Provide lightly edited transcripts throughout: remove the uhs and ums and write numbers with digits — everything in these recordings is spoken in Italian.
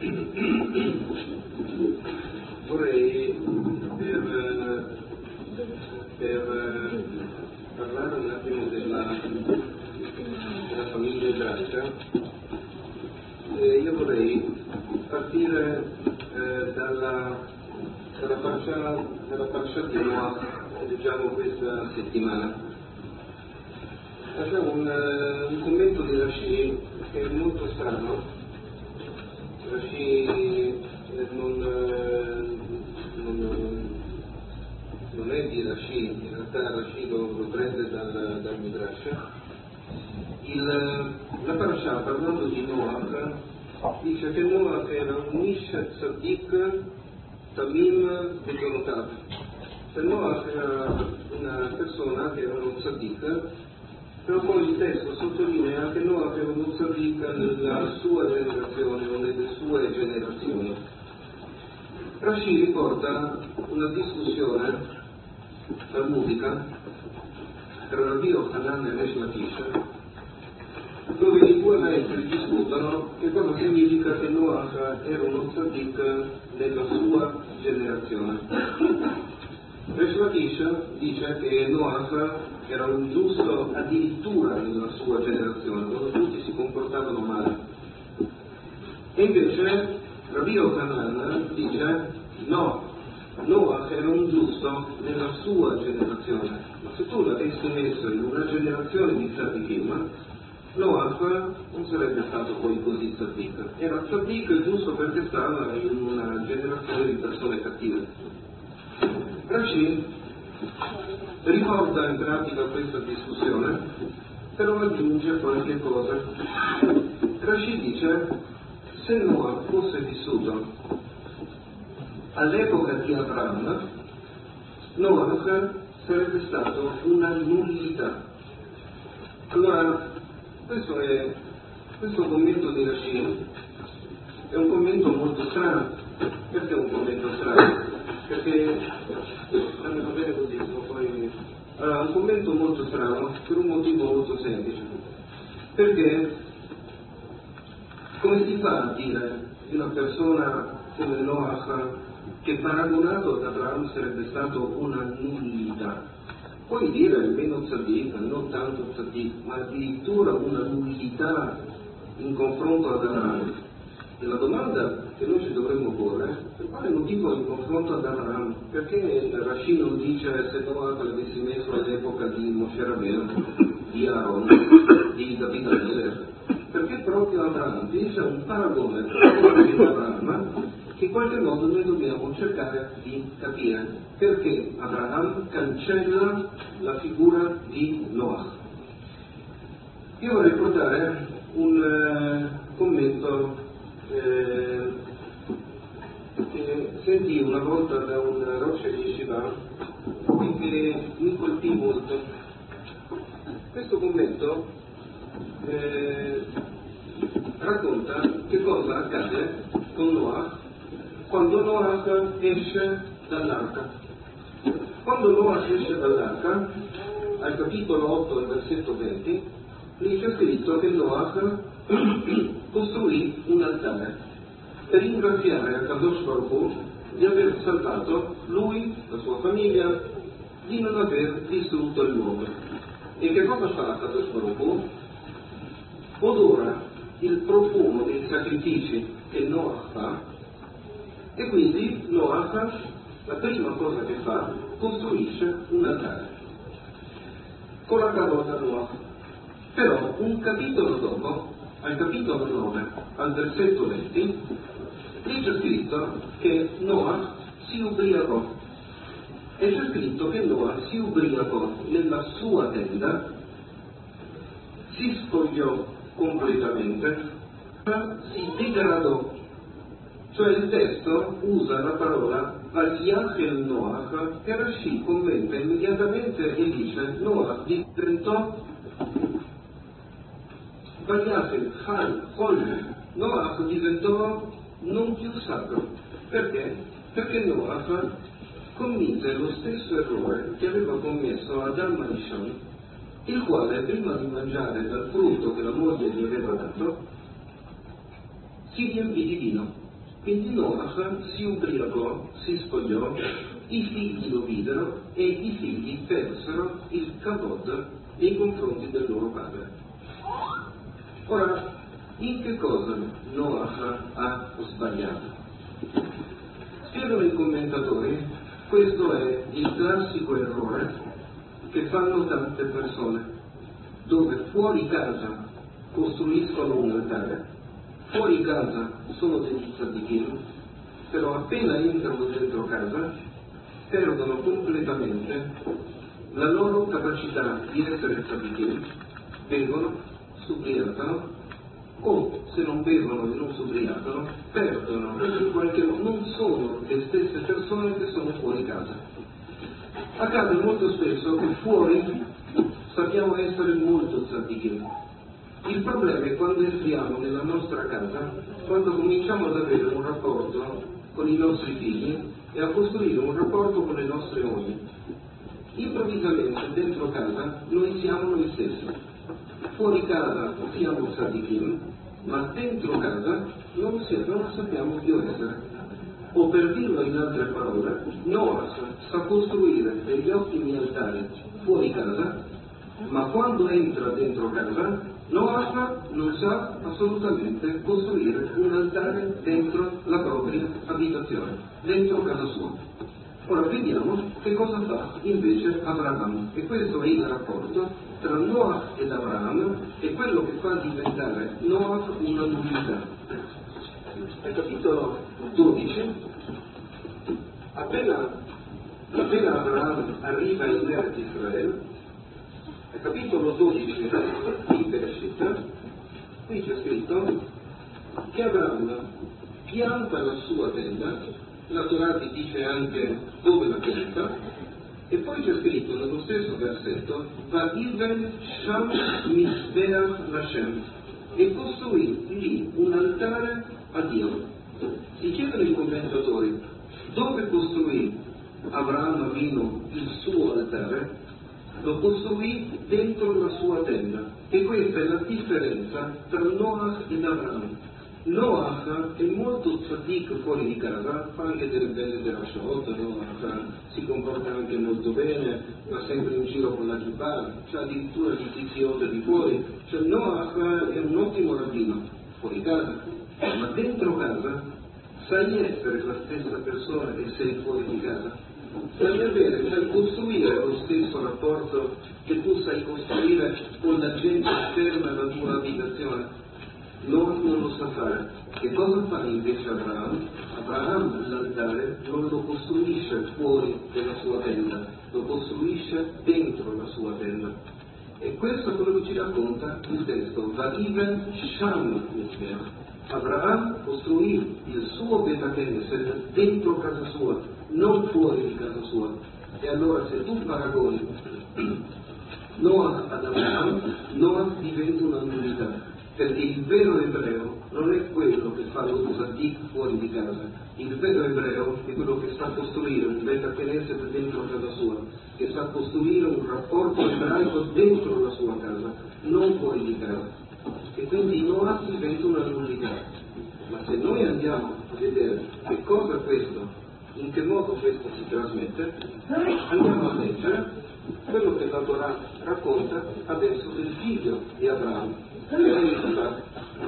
Vorrei per parlare un attimo della famiglia ebraica, io vorrei partire dalla parasha di Noah che leggiamo questa settimana. C'è un commento di Rashi che è molto strano. Rashi non è di Rashi, in realtà Rashi lo prende dal Midrash. La parasha, parlando di Noach, dice che Noach era un Ish Tzaddik Tamim Bedonotav. Per Noach era una persona che era uno Tzaddik, però poi il testo sottolinea che Noach era uno Tzaddik nella sua generazione o nelle sue generazioni. Rashi riporta una discussione talmudica tra Rabbi Yochanan e Resh Lakish, dove i due maestri discutono che cosa significa che Noach era uno tzaddik nella sua generazione. Resh Lakish dice che Noach era un giusto addirittura nella sua generazione, dove tutti si comportavano male. E invece Rabbi Yochanan dice no, Noach era un giusto nella sua generazione. Ma se tu l'avessi messo in una generazione di tzaddikim, Noach non sarebbe stato poi così tzaddik. Era tzaddik giusto perché stava in una generazione di persone cattive. Rashi riporta in pratica questa discussione, però aggiunge qualche cosa. Rashi dice: se Noach fosse vissuto all'epoca di Abraham, Noach sarebbe stato una nullità. Allora, questo commento di Rashi è un commento molto strano. Perché è un commento strano? Perché va bene così, poi. Allora, un commento molto strano per un motivo molto semplice. Perché come si fa a dire di una persona come Noach che paragonato ad Abraham sarebbe stato una nullità? Puoi dire meno tzaddik, non tanto tzaddik, ma addirittura una nullità in confronto ad Abraham. E la domanda che noi ci dovremmo porre è: per quale motivo in confronto ad Abraham? Perché Rashi non dice se Noach l'avessi messo all'epoca di Moshe Rabbeinu, di Aaron, di David Ameler? Perché proprio Abraham? Dice un paragone di Abraham che in qualche modo noi dobbiamo cercare di capire. Perché Abraham cancella la figura di Noach? Io vorrei portare un commento che sentì una volta da un Rosh Yeshiva e che mi colpì molto. Questo commento racconta che cosa accade con Noach quando Noach esce dall'arca. Quando Noach esce dall'arca, al capitolo 8 al versetto 20, lì c'è scritto che Noach costruì un altare per ringraziare Akadosh Baruch Hu di aver salvato lui, la sua famiglia, di non aver distrutto il mondo. E che cosa fa Akadosh Baruch Hu? Odora il profumo dei sacrifici che Noach fa, e quindi Noach, la prima cosa che fa, costruisce un altare con la parola Noach. Però un capitolo dopo, al capitolo 9, al versetto 20, lì c'è scritto che Noach si ubriacò. E c'è scritto che Noach si ubriacò nella sua tenda, si spogliò completamente, si degradò. Cioè il testo usa la parola Vayachel Noach, che Rashi commenta immediatamente e dice: Noach diventò Vayachel Chol, Noach diventò non più sacro. Perché? Perché Noach commise lo stesso errore che aveva commesso Adam Arishon, il quale prima di mangiare dal frutto che la moglie gli aveva dato si riempì di vino. Quindi Noach si ubriacò, si spogliò, i figli lo videro e i figli persero il kavod nei confronti del loro padre. Ora, in che cosa Noach ha sbagliato? Spiegano i commentatori, questo è il classico errore che fanno tante persone, dove fuori casa costruiscono un altare, fuori casa sono degli tzadikim, però appena entrano dentro casa perdono completamente la loro capacità di essere tzadikim, bevono, s'ubriacano, o se non bevono e non s'ubriacano, perdono, in qualche modo non sono le stesse persone che sono fuori casa. Accade molto spesso che fuori sappiamo essere molto tzadikim. Il problema è quando entriamo nella nostra casa, quando cominciamo ad avere un rapporto con i nostri figli e a costruire un rapporto con le nostre mogli. Improvvisamente dentro casa noi siamo noi stessi. Fuori casa siamo tzadikim, ma dentro casa non la sappiamo più essere. O per dirlo in altre parole, Noach sa costruire degli ottimi altari fuori casa, ma quando entra dentro casa, Noach non sa assolutamente costruire un altare dentro la propria abitazione, dentro casa sua. Ora vediamo che cosa fa invece Abraham, e questo è il rapporto tra Noach ed Abraham e quello che fa diventare Noach una nullità. Al capitolo 12, appena Abraham arriva in Eretz Israele, al capitolo 12 di Bereshit, qui c'è scritto che Abraham pianta la sua tenda, la Torah ti dice anche dove la pianta, e poi c'è scritto nello stesso versetto Va'iven Sham Mizbeach Lashem, e costruì lì un altare a Dio. Si chiedono i commentatori dove costruì Abraham Avinu il suo altare. Lo costruì dentro la sua tenda, e questa è la differenza tra Noach ed Abraham. Noach è molto tzadik fuori di casa, fa anche delle belle derashot, Noach si comporta anche molto bene, va sempre in giro con la kippah, c'è addirittura gli tiziot di fuori, cioè Noach è un ottimo rabbino fuori casa, ma dentro casa sai essere la stessa persona che sei fuori di casa. Sai avere, sai costruire lo stesso rapporto che tu sai costruire con la gente esterna alla tua abitazione. Non lo sa fare. Che cosa fa invece Abraham? Abraham l'altare non lo costruisce fuori della sua tenda, lo costruisce dentro la sua tenda. E questo è quello che ci racconta il testo. Va'iven Sham Mizbeach. Abraham costruì il suo Bet Knesset dentro casa sua, non fuori di casa sua. E allora se tu paragoni Noach ad Abraham, Noach diventa una nullità, perché il vero ebreo non è quello che fa lo tzadik fuori di casa, il vero ebreo è quello che sa costruire un Bet Knesset dentro casa sua, che sa costruire un rapporto ebraico dentro la sua casa, non fuori di casa. E quindi Noach diventa una nullità. Ma se noi andiamo a vedere che cosa questo, in che modo questo si trasmette, andiamo a leggere quello che la Torah racconta adesso del figlio di Abraham, che è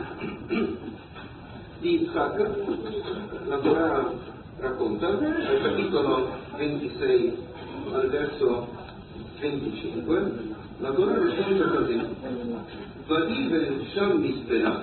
di Isaac. La Torah racconta al capitolo 26 al verso 25, la Torah racconta così: Va'iven Sham Mizbeach.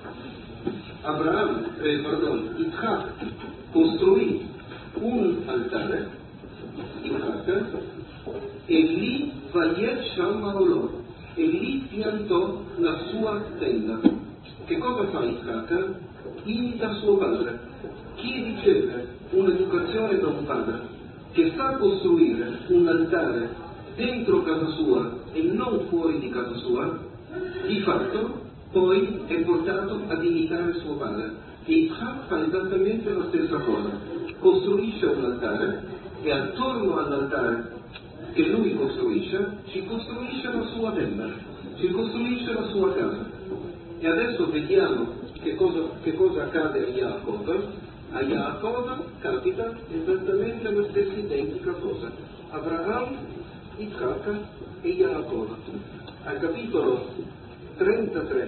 Isaac costruì un altare, Isaac, e lì Vayet Sham Ma'olot, e lì piantò la sua tenda. Che cosa fa Isaac? Imita suo padre. Chi riceve un'educazione da un padre che sa costruire un altare dentro casa sua e non fuori di casa sua, di fatto poi è portato ad imitare suo padre. E Isaac fa esattamente la stessa cosa, costruisce un altare e attorno all'altare che lui costruisce, ci costruisce la sua tenda, ci costruisce la sua casa. E adesso vediamo che cosa accade a Jacob. A Yaakov capita esattamente la stessa identica cosa. Abraham, Isacca e Yaakov. Al capitolo 33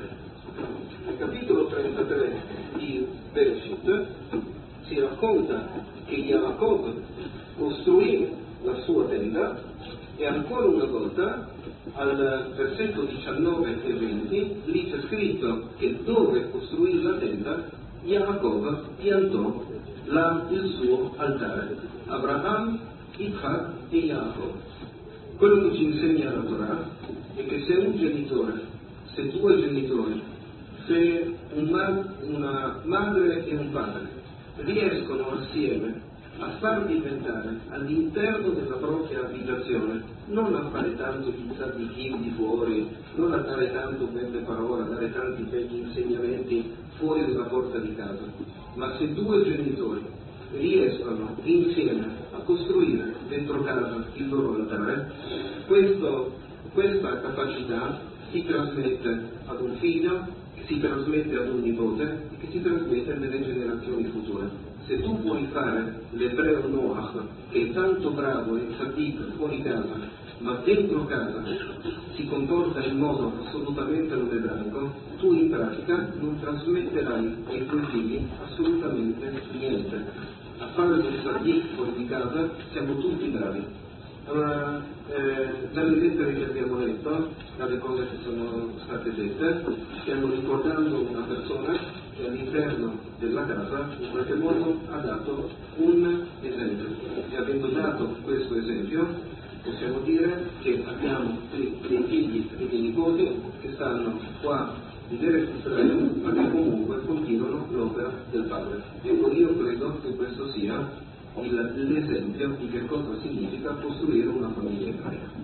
di Bereshit si racconta che Yaakov costruì la sua tenda e ancora una volta al versetto 19 e 20 lì c'è scritto che dove costruì la tenda Yaakov piantò il suo altare. Abraham, Isaac e Yaakov. Quello che ci insegna la Torah è che se un genitore, se due genitori, se una madre e un padre riescono assieme a far diventare all'interno della propria abitazione, non a fare tanto di tzaddikim di fuori, non a dare tanto belle parole, a dare tanti begli insegnamenti fuori dalla porta di casa, ma se due genitori riescono insieme a costruire dentro casa il loro altare, questa capacità si trasmette ad un figlio, si trasmette ad un nipote e che si trasmette nelle generazioni future. Se tu puoi fare l'ebreo Noach, che è tanto bravo e tzaddik fuori casa, ma dentro casa si comporta in modo assolutamente non ebraico, tu in pratica non trasmetterai ai tuoi figli assolutamente niente. A fare lo tzaddik fuori di casa siamo tutti bravi. Allora, dalle lettere che abbiamo letto, dalle cose che sono state dette, stiamo ricordando una persona che all'interno della casa in qualche modo ha dato un esempio. E avendo dato questo esempio possiamo dire che abbiamo dei figli e dei nipoti che stanno qua in Eretz Israele, ma che comunque continuano l'opera del padre. Ecco, io credo che questo sia l'esempio di che cosa significa costruire una famiglia ebraica.